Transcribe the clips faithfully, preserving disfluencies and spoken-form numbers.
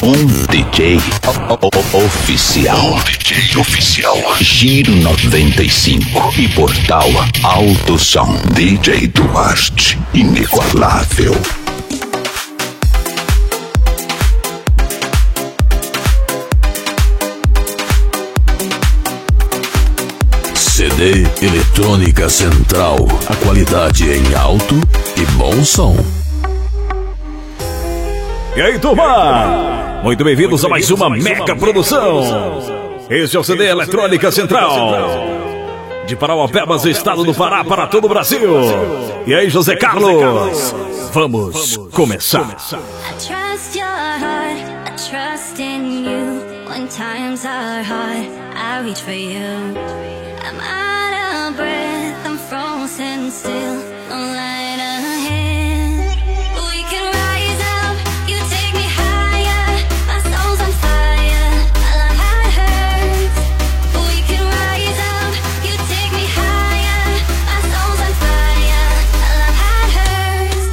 Um D J oficial. Um D J oficial. Giro noventa e cinco e Portal Alto Som. D J Duarte, inigualável. C D Eletrônica Central. A qualidade em alto e bom som. E aí, turma? Muito bem-vindos a mais uma mega produção. Este é o C D Eletrônica Central. De Parauapebas, estado do Pará, para todo o Brasil. E aí, José Carlos? Vamos começar. I'm out of breath, I'm frozen still, no light ahead. We can rise up, you take me higher, my soul's on fire, I love how it hurts. We can rise up, you take me higher, my soul's on fire, I love how it hurts.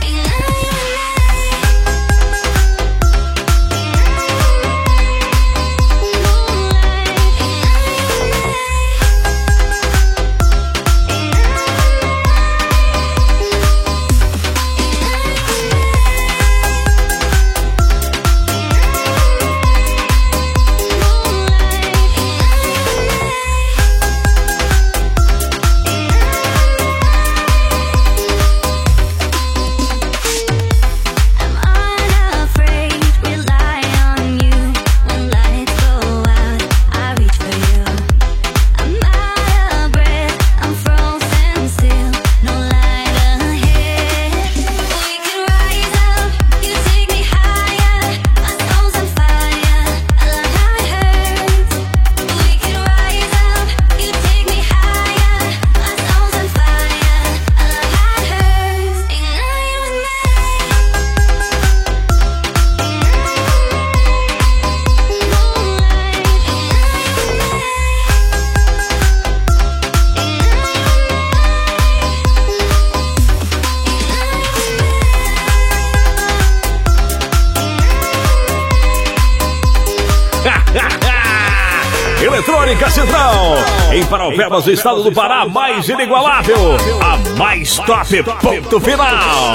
Eletrônica Central, em Parauapebas, o estado do Pará, mais inigualável, a mais top, ponto final.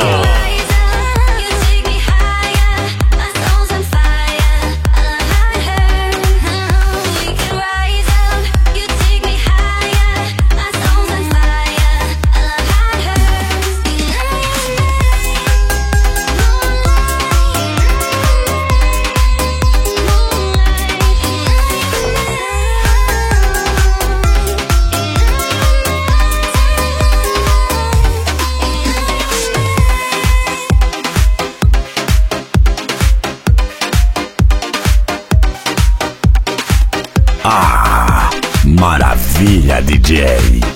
Ah, maravilha, D J.